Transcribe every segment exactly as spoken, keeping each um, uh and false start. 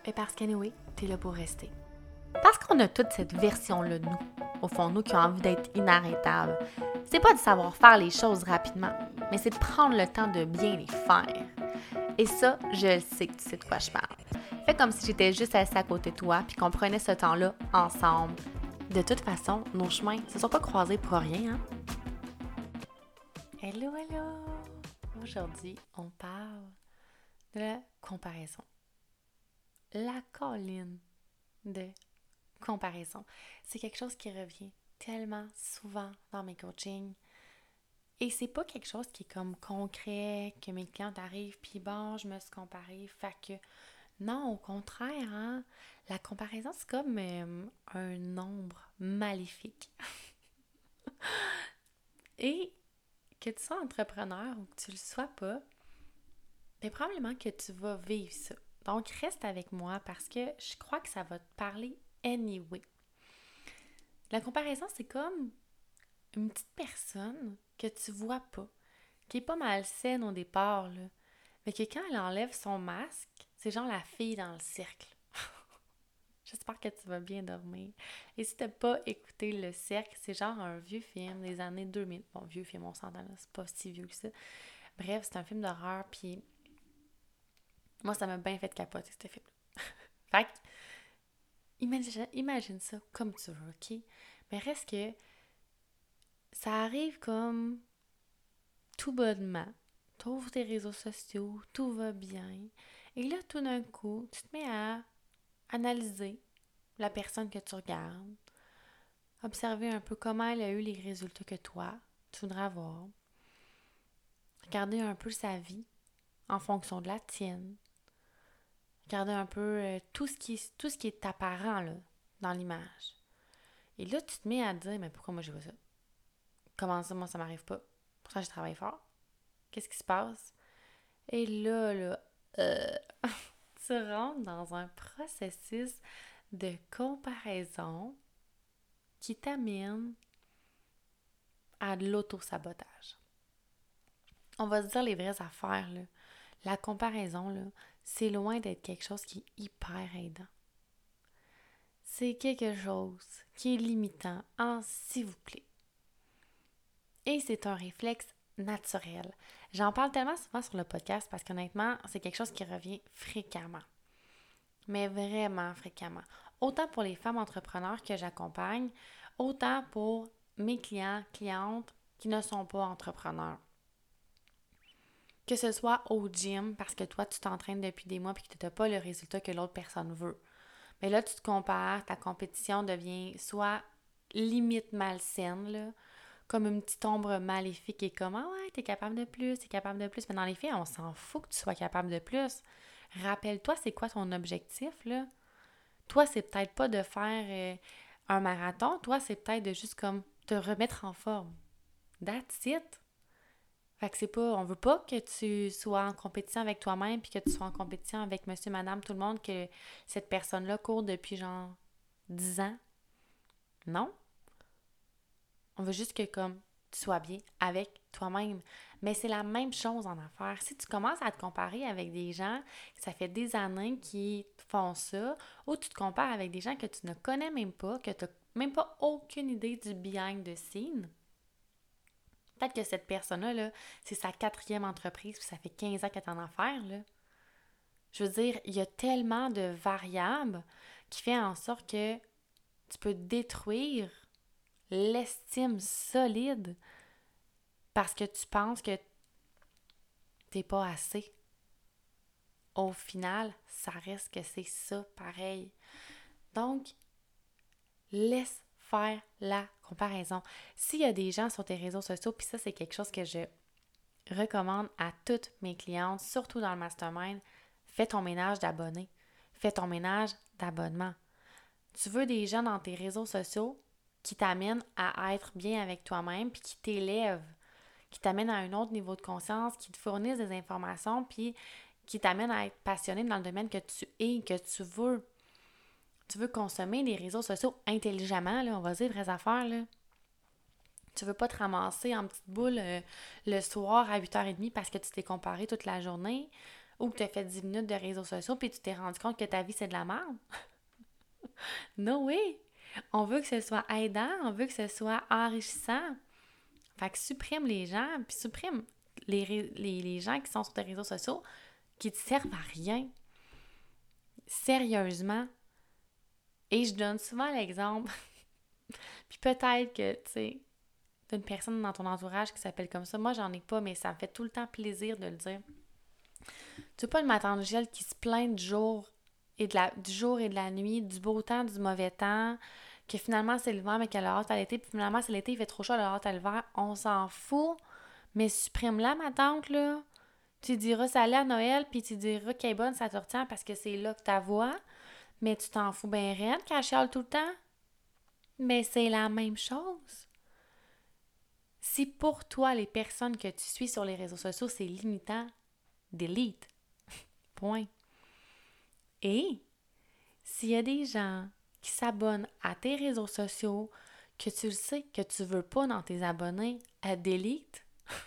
Et parce qu'anyway, t'es là pour rester. Parce qu'on a toute cette version-là de nous, au fond de nous, qui a envie d'être inarrêtable. C'est pas de savoir faire les choses rapidement, mais c'est de prendre le temps de bien les faire. Et ça, je le sais que tu sais de quoi je parle. Fais comme si j'étais juste assise à côté de toi puis qu'on prenait ce temps-là ensemble. De toute façon, nos chemins ne se sont pas croisés pour rien, hein? Hello, hello! Aujourd'hui, on parle de la comparaison. La colline de comparaison. C'est quelque chose qui revient tellement souvent dans mes coachings. Et c'est pas quelque chose qui est comme concret, que mes clientes arrivent, puis bon, je me suis comparée, fait que... Non, au contraire, hein? La comparaison, c'est comme euh, un nombre maléfique. Et que tu sois entrepreneur ou que tu le sois pas, bien probablement que tu vas vivre ça. Donc, reste avec moi parce que je crois que ça va te parler anyway. La comparaison, c'est comme une petite personne que tu vois pas, qui est pas malsaine au départ, là, mais que quand elle enlève son masque, c'est genre la fille dans le cercle. J'espère que tu vas bien dormir. Et si t'as pas écouté Le Cercle, c'est genre un vieux film des années deux mille. Bon, vieux film, on s'entend là, c'est pas si vieux que ça. Bref, c'est un film d'horreur, puis moi, ça m'a bien fait capoter, ce film-là. Fait que, imagine, imagine ça comme tu veux, OK? Mais reste que ça arrive comme tout bonnement. T'ouvres tes réseaux sociaux, tout va bien. Et là, tout d'un coup, tu te mets à analyser la personne que tu regardes, observer un peu comment elle a eu les résultats que toi, tu voudrais avoir. Regarder un peu sa vie en fonction de la tienne. Regarder un peu euh, tout, ce qui, tout ce qui est apparent là, dans l'image. Et là, tu te mets à te dire, mais pourquoi moi j'ai pas ça? Comment ça, moi, ça m'arrive pas? Pourtant, je travaille fort. Qu'est-ce qui se passe? Et là, là, euh, tu rentres dans un processus de comparaison qui t'amène à de l'auto-sabotage. On va se dire les vraies affaires, là. La comparaison, là, c'est loin d'être quelque chose qui est hyper aidant. C'est quelque chose qui est limitant, en s'il vous plaît. Et c'est un réflexe naturel. J'en parle tellement souvent sur le podcast parce qu'honnêtement, c'est quelque chose qui revient fréquemment. Mais vraiment fréquemment. Autant pour les femmes entrepreneurs que j'accompagne, autant pour mes clients, clientes qui ne sont pas entrepreneurs. Que ce soit au gym, parce que toi, tu t'entraînes depuis des mois et que tu n'as pas le résultat que l'autre personne veut. Mais là, tu te compares, ta compétition devient soit limite malsaine, là, comme une petite ombre maléfique qui est comme « Ah ouais, t'es capable de plus, t'es capable de plus. » Mais dans les faits, on s'en fout que tu sois capable de plus. Rappelle-toi, c'est quoi ton objectif, là? Toi, c'est peut-être pas de faire euh, un marathon. Toi, c'est peut-être de juste comme te remettre en forme. That's it. Fait que c'est pas, on veut pas que tu sois en compétition avec toi-même puis que tu sois en compétition avec monsieur, madame, tout le monde, que cette personne-là court depuis genre dix ans. Non. On veut juste que comme tu sois bien avec toi-même. Mais c'est la même chose en affaires. Si tu commences à te comparer avec des gens, ça fait des années qui font ça, ou tu te compares avec des gens que tu ne connais même pas, que tu n'as même pas aucune idée du behind the scene, peut-être que cette personne-là, là, c'est sa quatrième entreprise, puis ça fait quinze ans qu'elle est en affaires, là. Je veux dire, il y a tellement de variables qui fait en sorte que tu peux détruire l'estime solide parce que tu penses que t'es pas assez. Au final, ça reste que c'est ça pareil. Donc, laisse faire la comparaison. S'il y a des gens sur tes réseaux sociaux, puis ça, c'est quelque chose que je recommande à toutes mes clientes, surtout dans le mastermind, fais ton ménage d'abonnés. Fais ton ménage d'abonnements. Tu veux des gens dans tes réseaux sociaux qui t'amènent à être bien avec toi-même puis qui t'élèvent, qui t'amènent à un autre niveau de conscience, qui te fournissent des informations puis qui t'amènent à être passionné dans le domaine que tu es, que tu veux. Tu veux consommer les réseaux sociaux intelligemment, là, on va dire vraies affaires, là. Tu veux pas te ramasser en petite boule euh, le soir à huit heures trente parce que tu t'es comparé toute la journée. Ou que tu as fait dix minutes de réseaux sociaux puis tu t'es rendu compte que ta vie, c'est de la merde. No way! On veut que ce soit aidant, on veut que ce soit enrichissant. Fait que supprime les gens, puis supprime les, les, les gens qui sont sur tes réseaux sociaux qui te servent à rien. Sérieusement. Et je donne souvent l'exemple, puis peut-être que, tu sais, t'as une personne dans ton entourage qui s'appelle comme ça. Moi, j'en ai pas, mais ça me fait tout le temps plaisir de le dire. Tu veux pas une ma tante Gilles qui se plaint du jour et de la, du jour et de la nuit, du beau temps, du mauvais temps, que finalement c'est l'hiver mais qu'elle a hâte à l'été, puis finalement c'est l'été, il fait trop chaud, elle a hâte à l'hiver. On s'en fout, mais supprime-la, ma tante, là. Tu diras salut à Noël, puis tu diras qu'elle est bonne sa tortillère parce que c'est là que ta voix, mais tu t'en fous bien raide qu'elle chiale tout le temps. Mais c'est la même chose. Si pour toi, les personnes que tu suis sur les réseaux sociaux, c'est limitant, delete. Point. Et s'il y a des gens qui s'abonnent à tes réseaux sociaux, que tu le sais que tu veux pas dans tes abonnés, à delete.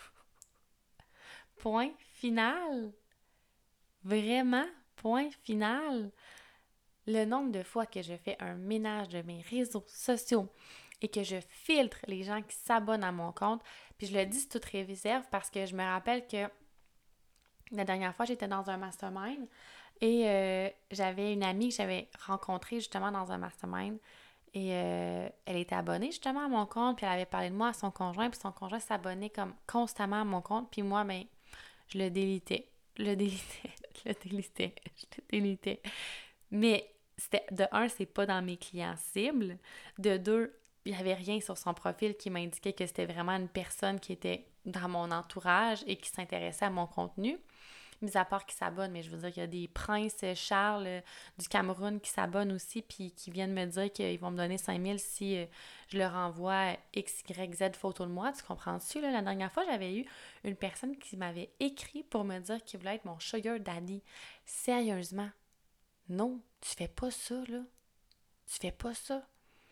Point final. Vraiment, point final. Le nombre de fois que je fais un ménage de mes réseaux sociaux et que je filtre les gens qui s'abonnent à mon compte, puis je le dis toute réserve parce que je me rappelle que la dernière fois, j'étais dans un mastermind et euh, j'avais une amie que j'avais rencontrée justement dans un mastermind et euh, elle était abonnée justement à mon compte, puis elle avait parlé de moi à son conjoint, puis son conjoint s'abonnait comme constamment à mon compte, puis moi, ben, je le délitais, je le délitais, je le délitais, je le délitais. Mais c'était, de un, c'est pas dans mes clients cibles, de deux, il n'y avait rien sur son profil qui m'indiquait que c'était vraiment une personne qui était dans mon entourage et qui s'intéressait à mon contenu. Mis à part qui s'abonnent, mais je veux dire qu'il y a des princes Charles euh, du Cameroun qui s'abonnent aussi puis qui viennent me dire qu'ils vont me donner cinq mille si euh, je leur envoie X, Y, Z photos de moi. Tu comprends-tu? Là? La dernière fois, j'avais eu une personne qui m'avait écrit pour me dire qu'il voulait être mon sugar daddy. Sérieusement? Non, tu fais pas ça, là. Tu fais pas ça.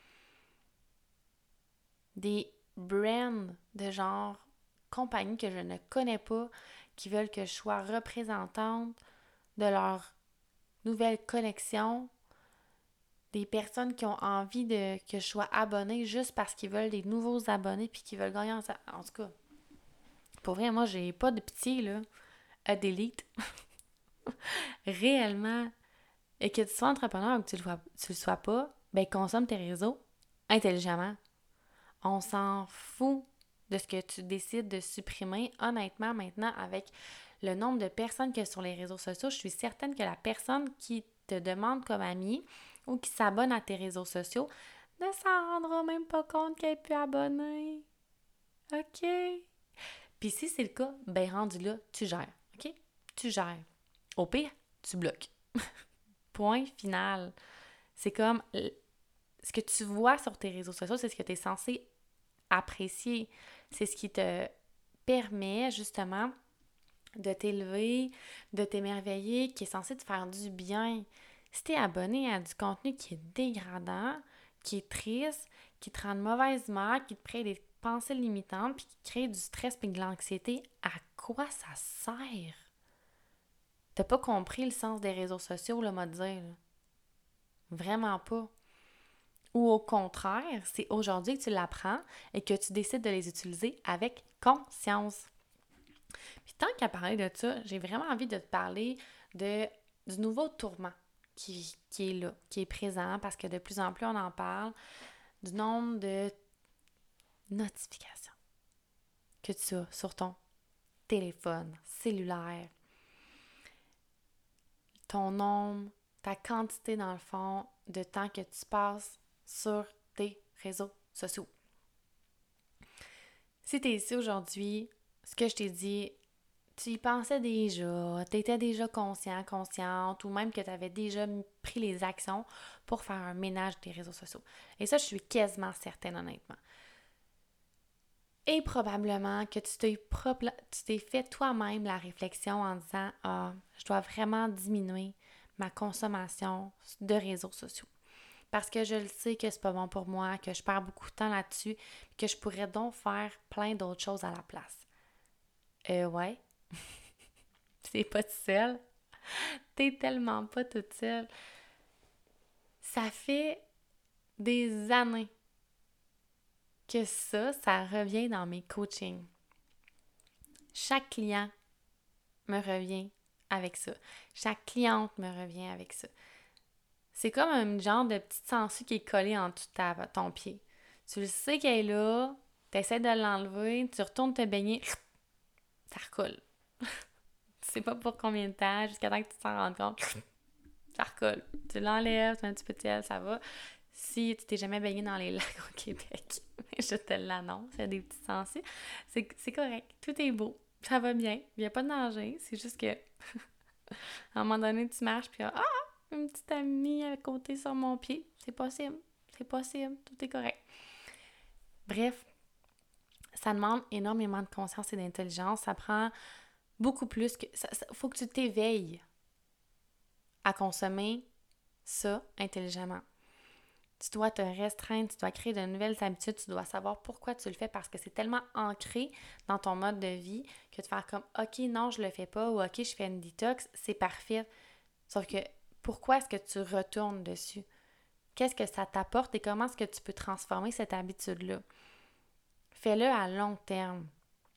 Des brands de genre compagnie que je ne connais pas qui veulent que je sois représentante de leur nouvelle collection, des personnes qui ont envie de que je sois abonnée juste parce qu'ils veulent des nouveaux abonnés puis qu'ils veulent gagner en... En tout cas, pour vrai, moi, j'ai pas de pitié, là, à delete. Réellement. Et que tu sois entrepreneur ou que tu le, sois, tu le sois pas, ben consomme tes réseaux intelligemment. On s'en fout de ce que tu décides de supprimer. Honnêtement, maintenant, avec le nombre de personnes qu'il y a sur les réseaux sociaux, je suis certaine que la personne qui te demande comme amie ou qui s'abonne à tes réseaux sociaux ne s'en rendra même pas compte qu'elle est plus abonnée. OK? Puis si c'est le cas, ben rendu là, tu gères. OK? Tu gères. Au pire, tu bloques. Point final. C'est comme ce que tu vois sur tes réseaux sociaux, c'est ce que tu es censé apprécier. C'est ce qui te permet justement de t'élever, de t'émerveiller, qui est censé te faire du bien. Si t'es abonné à du contenu qui est dégradant, qui est triste, qui te rend de mauvaise humeur, qui te crée des pensées limitantes, puis qui crée du stress et de l'anxiété, à quoi ça sert? T'as pas compris le sens des réseaux sociaux, le mot de dire. Là. Vraiment pas. Ou au contraire, c'est aujourd'hui que tu l'apprends et que tu décides de les utiliser avec conscience. Puis tant qu'à parler de ça, j'ai vraiment envie de te parler de, du nouveau tourment qui, qui est là, qui est présent, parce que de plus en plus on en parle, du nombre de notifications que tu as sur ton téléphone cellulaire, ton nombre, ta quantité dans le fond de temps que tu passes sur tes réseaux sociaux. Si tu es ici aujourd'hui, ce que je t'ai dit, tu y pensais déjà, tu étais déjà conscient, consciente, ou même que tu avais déjà pris les actions pour faire un ménage des réseaux sociaux. Et ça, je suis quasiment certaine, honnêtement. Et probablement que tu t'es, propre, tu t'es fait toi-même la réflexion en disant « Ah, je dois vraiment diminuer ma consommation de réseaux sociaux. » Parce que je le sais que c'est pas bon pour moi, que je perds beaucoup de temps là-dessus, que je pourrais donc faire plein d'autres choses à la place. Euh, ouais. t'es pas toute seule. T'es tellement pas toute seule. Ça fait des années que ça, ça revient dans mes coachings. Chaque client me revient avec ça. Chaque cliente me revient avec ça. C'est comme un genre de petite sangsue qui est collée en dessous de ta, ton pied. Tu le sais qu'elle est là, tu essaies de l'enlever, tu retournes te baigner, ça recoule. Tu sais pas pour combien de temps, jusqu'à temps que tu t'en rendes compte, ça recoule. Tu l'enlèves, tu mets un petit peu de sel, ça va. Si tu t'es jamais baigné dans les lacs au Québec, je te l'annonce, il y a des petites sangsues, c'est, c'est correct, tout est beau, ça va bien, il n'y a pas de danger, c'est juste que à un moment donné, tu marches, puis ah, une petite amie à côté sur mon pied. C'est possible. C'est possible. Tout est correct. Bref, ça demande énormément de conscience et d'intelligence. Ça prend beaucoup plus que... Il faut que tu t'éveilles à consommer ça intelligemment. Tu dois te restreindre, tu dois créer de nouvelles habitudes, tu dois savoir pourquoi tu le fais parce que c'est tellement ancré dans ton mode de vie que de faire comme « Ok, non, je le fais pas » ou « Ok, je fais une détox », c'est parfait. Sauf que pourquoi est-ce que tu retournes dessus? Qu'est-ce que ça t'apporte et comment est-ce que tu peux transformer cette habitude-là? Fais-le à long terme.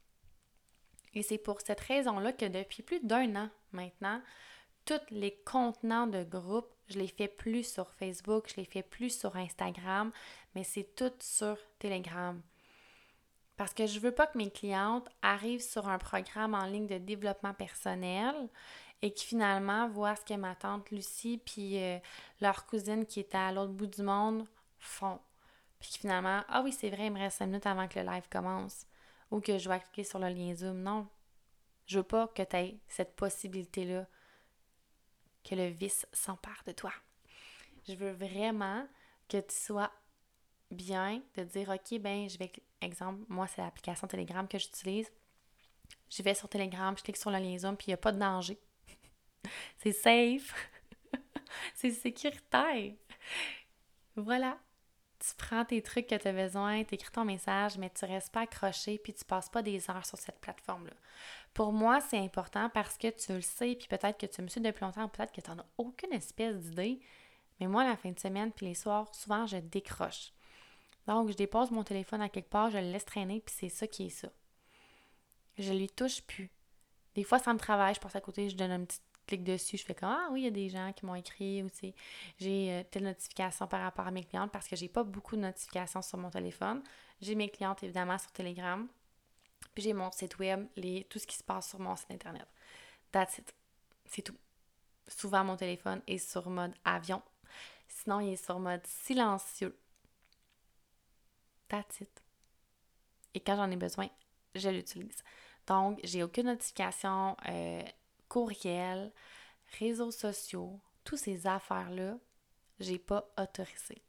Et c'est pour cette raison-là que depuis plus d'un an maintenant, tous les contenants de groupe, je les fais plus sur Facebook, je les fais plus sur Instagram, mais c'est tout sur Telegram. Parce que je veux pas que mes clientes arrivent sur un programme en ligne de développement personnel et qui finalement voient ce que ma tante Lucie puis euh, leur cousine qui est à l'autre bout du monde font. Puis qui finalement, ah oui, c'est vrai, il me reste cinq minutes avant que le live commence. Ou que je dois cliquer sur le lien Zoom. Non. Je veux pas que tu aies cette possibilité-là, que le vice s'empare de toi. Je veux vraiment que tu sois bien de dire, OK, ben je vais, exemple, moi, c'est l'application Telegram que j'utilise. Je vais sur Telegram, je clique sur le lien Zoom, puis il n'y a pas de danger. C'est safe. C'est sécuritaire. Voilà. Tu prends tes trucs que tu as besoin, tu écris ton message, mais tu ne restes pas accroché, puis tu ne passes pas des heures sur cette plateforme-là. Pour moi, c'est important parce que tu le sais, puis peut-être que tu me suis depuis longtemps, peut-être que tu n'en as aucune espèce d'idée, mais moi, la fin de semaine, puis les soirs, souvent, je décroche. Donc, je dépose mon téléphone à quelque part, je le laisse traîner, puis c'est ça qui est ça. Je lui touche plus. Des fois, ça me travaille, je passe à côté, je donne un petit clic dessus, je fais comme « Ah oui, il y a des gens qui m'ont écrit » ou tu sais, j'ai euh, telle notification par rapport à mes clientes parce que j'ai pas beaucoup de notifications sur mon téléphone. J'ai mes clientes, évidemment, sur Telegram. Puis j'ai mon site web, les, tout ce qui se passe sur mon site internet. That's it. C'est tout. Souvent, mon téléphone est sur mode avion. Sinon, il est sur mode silencieux. That's it. Et quand j'en ai besoin, je l'utilise. Donc, j'ai aucune notification, euh, courriel, réseaux sociaux, toutes ces affaires-là, j'ai pas autorisé.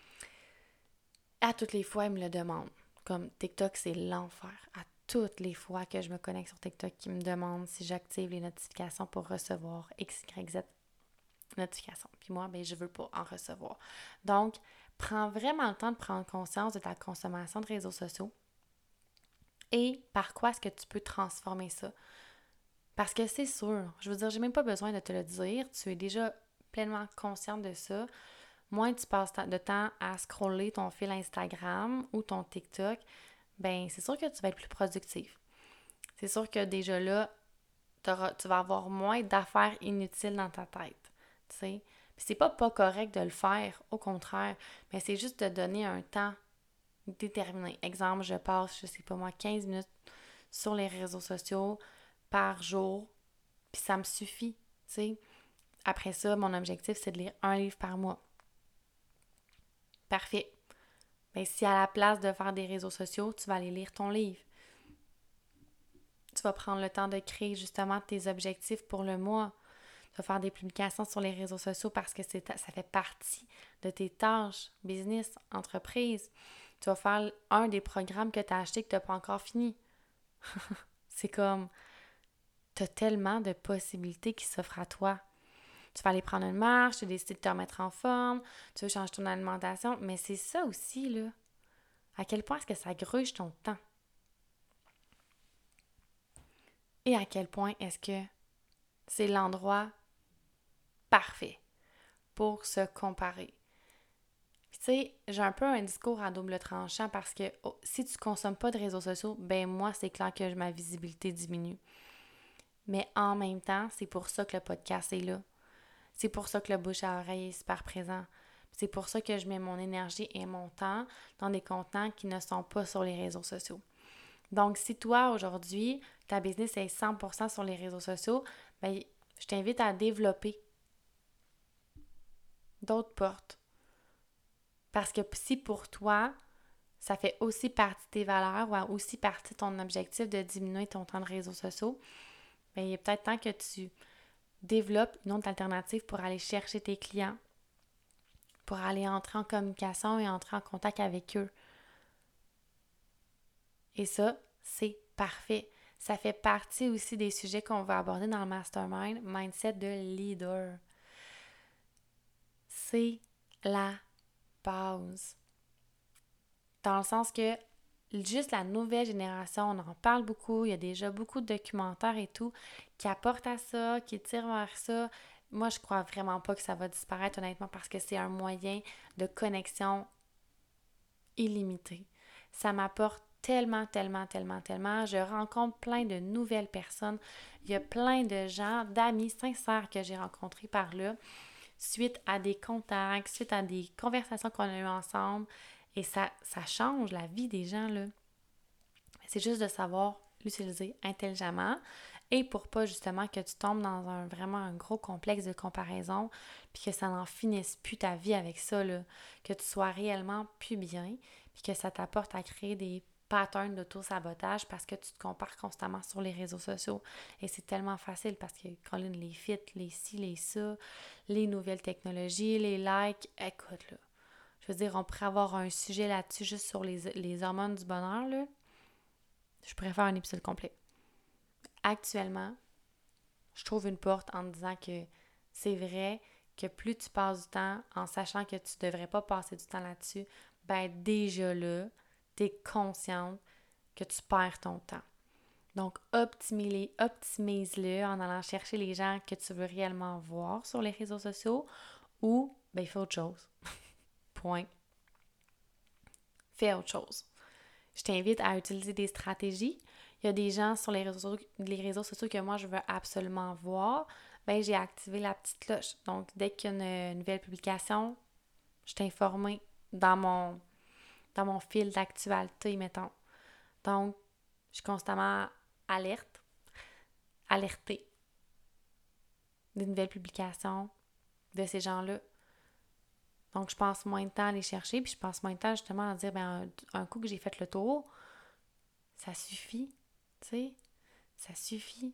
À toutes les fois, ils me le demandent. Comme TikTok, c'est l'enfer. À toutes les fois que je me connecte sur TikTok, ils me demandent si j'active les notifications pour recevoir X, Y, Z notifications. Puis moi, ben, je veux pas en recevoir. Donc, prends vraiment le temps de prendre conscience de ta consommation de réseaux sociaux et par quoi est-ce que tu peux transformer ça. Parce que c'est sûr, je veux dire, j'ai même pas besoin de te le dire, tu es déjà pleinement consciente de ça. Moins tu passes de temps à scroller ton fil Instagram ou ton TikTok, ben c'est sûr que tu vas être plus productif. C'est sûr que déjà là, tu vas avoir moins d'affaires inutiles dans ta tête, tu sais. Puis c'est pas pas correct de le faire, au contraire, mais c'est juste de donner un temps déterminé. Exemple, je passe, je sais pas moi, quinze minutes sur les réseaux sociaux par jour, puis ça me suffit, tu sais. Après ça, mon objectif, c'est de lire un livre par mois. Parfait. Bien, si à la place de faire des réseaux sociaux, tu vas aller lire ton livre. Tu vas prendre le temps de créer justement tes objectifs pour le mois. Tu vas faire des publications sur les réseaux sociaux parce que c'est, ça fait partie de tes tâches, business, entreprise. Tu vas faire un des programmes que tu as acheté que tu n'as pas encore fini. C'est comme, tu as tellement de possibilités qui s'offrent à toi. Tu vas aller prendre une marche, tu décides de te remettre en forme, tu veux changer ton alimentation, mais c'est ça aussi, là. À quel point est-ce que ça gruge ton temps? Et à quel point est-ce que c'est l'endroit parfait pour se comparer. Puis tu sais, j'ai un peu un discours à double tranchant parce que oh, si tu consommes pas de réseaux sociaux, ben moi, c'est clair que ma visibilité diminue. Mais en même temps, c'est pour ça que le podcast est là. C'est pour ça que le bouche à oreille est super présent. C'est pour ça que je mets mon énergie et mon temps dans des contenants qui ne sont pas sur les réseaux sociaux. Donc, si toi, aujourd'hui, ta business est cent pour cent sur les réseaux sociaux, ben, je t'invite à développer d'autres portes. Parce que si pour toi, ça fait aussi partie de tes valeurs ou aussi partie de ton objectif de diminuer ton temps de réseaux sociaux, bien, il est peut-être temps que tu développes une autre alternative pour aller chercher tes clients, pour aller entrer en communication et entrer en contact avec eux. Et ça, c'est parfait. Ça fait partie aussi des sujets qu'on va aborder dans le Mastermind, Mindset de leader. C'est la base. Dans le sens que juste la nouvelle génération, on en parle beaucoup, il y a déjà beaucoup de documentaires et tout qui apportent à ça, qui tirent vers ça. Moi, je crois vraiment pas que ça va disparaître, honnêtement, parce que c'est un moyen de connexion illimité. Ça m'apporte tellement, tellement, tellement, tellement. Je rencontre plein de nouvelles personnes. Il y a plein de gens, d'amis sincères que j'ai rencontrés par là, suite à des contacts, suite à des conversations qu'on a eues ensemble. Et ça, ça change la vie des gens, là. C'est juste de savoir l'utiliser intelligemment et pour pas justement que tu tombes dans un vraiment un gros complexe de comparaison puis que ça n'en finisse plus ta vie avec ça, là. Que tu sois réellement plus bien puis que ça t'apporte à créer des patterns d'auto-sabotage parce que tu te compares constamment sur les réseaux sociaux. Et c'est tellement facile parce que quand les fit, les ci, les ça, les nouvelles technologies, les likes, écoute là. Je veux dire, on pourrait avoir un sujet là-dessus juste sur les, les hormones du bonheur, là. Je pourrais faire un épisode complet. Actuellement, je trouve une porte en me disant que c'est vrai que plus tu passes du temps en sachant que tu ne devrais pas passer du temps là-dessus, ben déjà là, tu es consciente que tu perds ton temps. Donc, optimise-le, optimise-le en allant chercher les gens que tu veux réellement voir sur les réseaux sociaux ou, ben, fais autre chose. Point. Fais autre chose. Je t'invite à utiliser des stratégies. Il y a des gens sur les réseaux, les réseaux sociaux que moi, je veux absolument voir. Bien, j'ai activé la petite cloche. Donc, dès qu'il y a une nouvelle publication, je t'informe dans mon, dans mon fil d'actualité, mettons. Donc, je suis constamment alerte, alertée des nouvelles publications de ces gens-là. Donc, je passe moins de temps à les chercher, puis je passe moins de temps justement à dire, ben un, un coup que j'ai fait le tour, ça suffit, tu sais, ça suffit.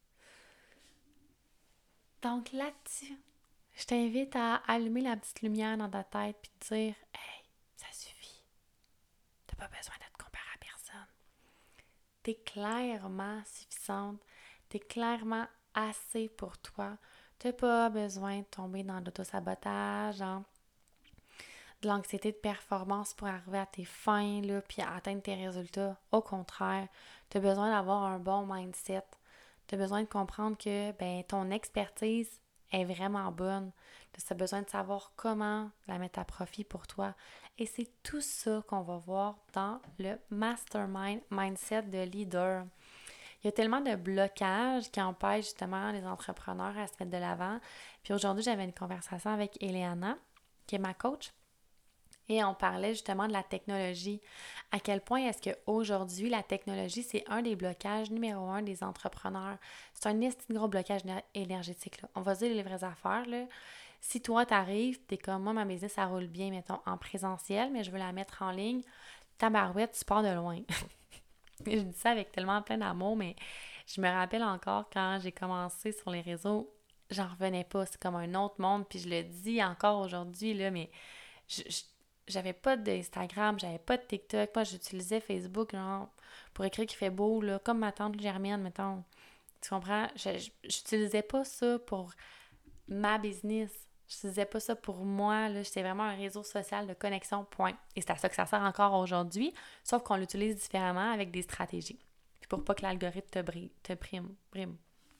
Donc là-dessus, je t'invite à allumer la petite lumière dans ta tête puis te dire « Hey, ça suffit. T'as pas besoin de te comparer à personne. T'es clairement suffisante. T'es clairement assez pour toi. T'as pas besoin de tomber dans l'autosabotage, hein, de l'anxiété de performance pour arriver à tes fins là, puis à atteindre tes résultats. Au contraire, t'as besoin d'avoir un bon mindset. Tu as besoin de comprendre que ben, ton expertise est vraiment bonne. Tu as besoin de savoir comment la mettre à profit pour toi. Et c'est tout ça qu'on va voir dans le Mastermind Mindset de Leader. Il y a tellement de blocages qui empêchent justement les entrepreneurs à se mettre de l'avant. Puis aujourd'hui, j'avais une conversation avec Eliana, qui est ma coach. Et on parlait justement de la technologie. À quel point est-ce qu'aujourd'hui, la technologie, c'est un des blocages numéro un des entrepreneurs. C'est un esti de gros blocage énergétique, là. On va dire les vraies affaires, là. Si toi, t'arrives, t'es comme, moi, ma business, ça roule bien, mettons, en présentiel, mais je veux la mettre en ligne, tabarouette, tu pars de loin. Je dis ça avec tellement plein d'amour, mais je me rappelle encore quand j'ai commencé sur les réseaux, j'en revenais pas. C'est comme un autre monde, puis je le dis encore aujourd'hui, là, mais je, je j'avais pas d'Instagram, j'avais pas de TikTok. Moi, j'utilisais Facebook, genre, pour écrire qu'il fait beau, là, comme ma tante Germaine, mettons. Tu comprends? Je, je, j'utilisais pas ça pour ma business. J'utilisais pas ça pour moi, là. C'était vraiment un réseau social de connexion, point. Et c'est à ça que ça sert encore aujourd'hui, sauf qu'on l'utilise différemment avec des stratégies. Puis pour pas que l'algorithme te, brie, te prime, prime.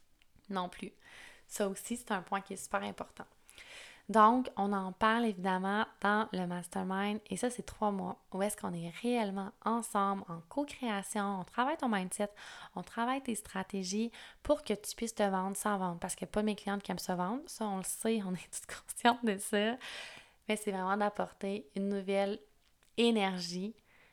non plus. Ça aussi, c'est un point qui est super important. Donc, on en parle évidemment dans le mastermind et ça, c'est trois mois où est-ce qu'on est réellement ensemble en co-création, on travaille ton mindset, on travaille tes stratégies pour que tu puisses te vendre sans vendre parce qu'il n'y a pas mes clientes qui aiment se vendre, ça on le sait, on est toutes conscientes de ça, mais c'est vraiment d'apporter une nouvelle énergie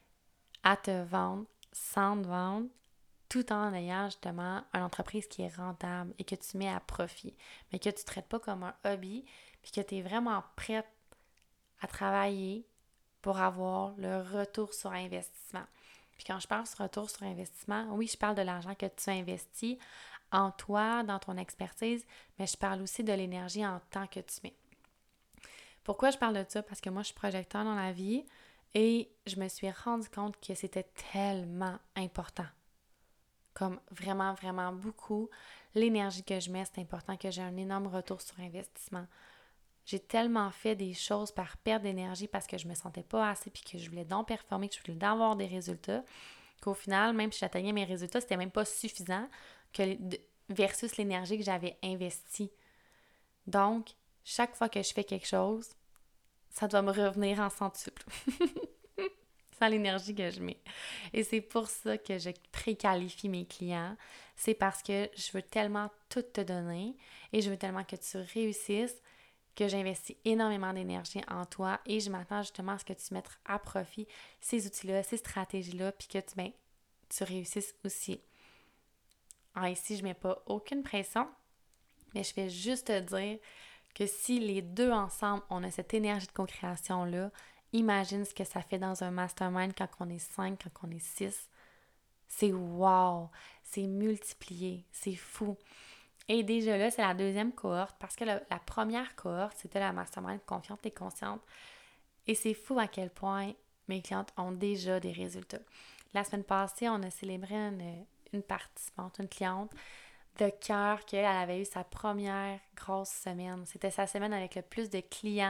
à te vendre sans te vendre tout en ayant justement une entreprise qui est rentable et que tu mets à profit, mais que tu ne traites pas comme un hobby puis que tu es vraiment prête à travailler pour avoir le retour sur investissement. Puis quand je parle sur retour sur investissement, oui, je parle de l'argent que tu investis en toi, dans ton expertise, mais je parle aussi de l'énergie en temps que tu mets. Pourquoi je parle de ça? Parce que moi, je suis projecteur dans la vie et je me suis rendu compte que c'était tellement important. Comme vraiment, vraiment beaucoup. L'énergie que je mets, c'est important que j'ai un énorme retour sur investissement. J'ai tellement fait des choses par perte d'énergie parce que je me sentais pas assez puis que je voulais donc performer, que je voulais donc avoir des résultats, qu'au final, même si j'atteignais mes résultats, c'était même pas suffisant que versus l'énergie que j'avais investie. Donc, chaque fois que je fais quelque chose, ça doit me revenir en centuple. Sans l'énergie que je mets. Et c'est pour ça que je préqualifie mes clients. C'est parce que je veux tellement tout te donner et je veux tellement que tu réussisses que j'investis énormément d'énergie en toi et je m'attends justement à ce que tu mettes à profit ces outils-là, ces stratégies-là, puis que tu, ben, tu réussisses aussi. Alors ici, je ne mets pas aucune pression, mais je vais juste te dire que si les deux ensemble, on a cette énergie de co-création-là, imagine ce que ça fait dans un mastermind quand on est cinq, quand on est six. C'est wow! C'est multiplié, c'est fou. Et déjà là, c'est la deuxième cohorte parce que la, la première cohorte, c'était la mastermind confiante et consciente. Et c'est fou à quel point mes clientes ont déjà des résultats. La semaine passée, on a célébré une, une participante, une cliente de cœur qu'elle avait eu sa première grosse semaine. C'était sa semaine avec le plus de clients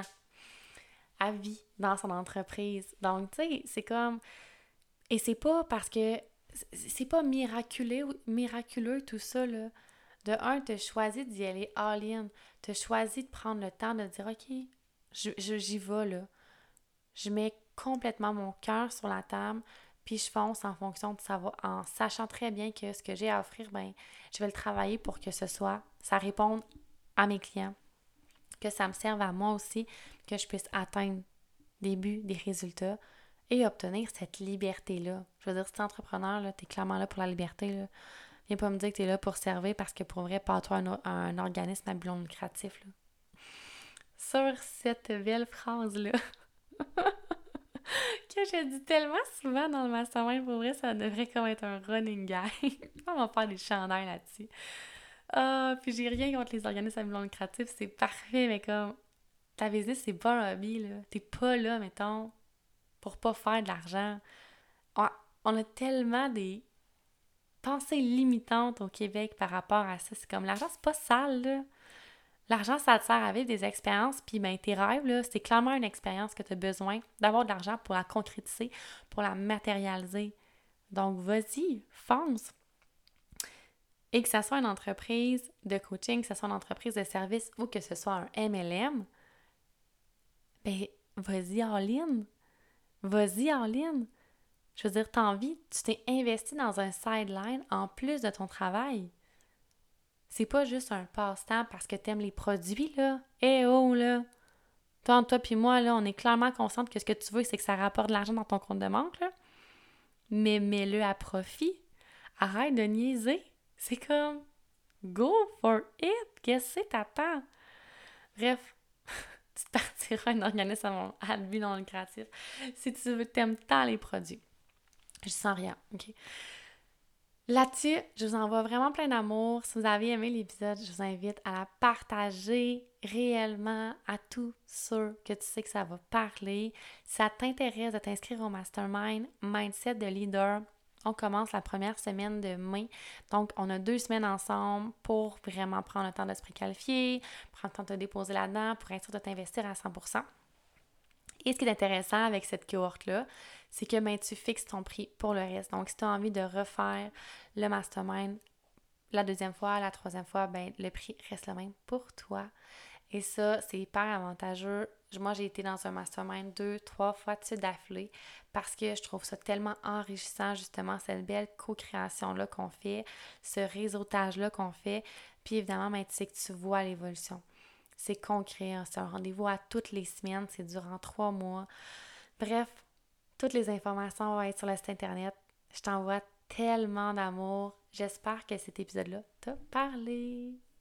à vie dans son entreprise. Donc, tu sais, c'est comme... Et c'est pas parce que... C'est pas miraculeux, miraculeux tout ça, là. De un, tu as choisi d'y aller all-in. Tu as choisi de prendre le temps de dire, OK, je, je, j'y vais, là. Je mets complètement mon cœur sur la table, puis je fonce en fonction de ça va, en sachant très bien que ce que j'ai à offrir, ben, je vais le travailler pour que ce soit, ça réponde à mes clients, que ça me serve à moi aussi, que je puisse atteindre des buts, des résultats et obtenir cette liberté-là. Je veux dire, si tu es entrepreneur, tu es clairement là pour la liberté, là. Viens pas me dire que tu es là pour servir parce que pour vrai, pas toi un, un organisme à but non lucratif, là. Sur cette belle phrase-là, que je dis tellement souvent dans le mastermind, pour vrai, ça devrait comme être un running gag. On va faire des chandails là-dessus. Ah, puis j'ai rien contre les organismes à but non lucratif, c'est parfait, mais comme ta business, c'est pas un hobby, là. T'es pas là, mettons, pour pas faire de l'argent. On, on a tellement des pensées limitantes au Québec par rapport à ça. C'est comme l'argent, c'est pas sale, là. L'argent, ça te sert à vivre des expériences, puis ben tes rêves, là, c'est clairement une expérience que tu as besoin d'avoir de l'argent pour la concrétiser, pour la matérialiser. Donc, vas-y, fonce! Et que ce soit une entreprise de coaching, que ce soit une entreprise de service ou que ce soit un M L M, ben, vas-y en ligne. Vas-y en ligne. Je veux dire, t'as envie, tu t'es investi dans un sideline en plus de ton travail. C'est pas juste un passe-temps parce que t'aimes les produits, là. Eh oh, là! Toi, toi puis moi, là, on est clairement consciente que ce que tu veux, c'est que ça rapporte de l'argent dans ton compte de banque, là. Mais mets-le à profit. Arrête de niaiser. C'est comme, go for it! Qu'est-ce que t'attends? Bref, tu te partiras un organisme à but non lucratif si tu veux, t'aimes tant les produits. Je sens rien, OK? Là-dessus, je vous envoie vraiment plein d'amour. Si vous avez aimé l'épisode, je vous invite à la partager réellement à tous ceux que tu sais que ça va parler. Si ça t'intéresse de t'inscrire au Mastermind Mindset de Leader, on commence la première semaine de mai. Donc, on a deux semaines ensemble pour vraiment prendre le temps de se préqualifier, prendre le temps de te déposer là-dedans pour être sûr de t'investir à cent pour cent. Et ce qui est intéressant avec cette cohorte-là, c'est que ben, tu fixes ton prix pour le reste. Donc, si tu as envie de refaire le mastermind la deuxième fois, la troisième fois, ben le prix reste le même pour toi. Et ça, c'est hyper avantageux. Moi, j'ai été dans un mastermind deux, trois fois de suite d'affilée parce que je trouve ça tellement enrichissant, justement, cette belle co-création-là qu'on fait, ce réseautage-là qu'on fait. Puis évidemment, ben, tu sais que tu vois l'évolution. C'est concret, hein, c'est un rendez-vous à toutes les semaines, c'est durant trois mois. Bref, toutes les informations vont être sur le site internet. Je t'envoie tellement d'amour. J'espère que cet épisode-là t'a parlé.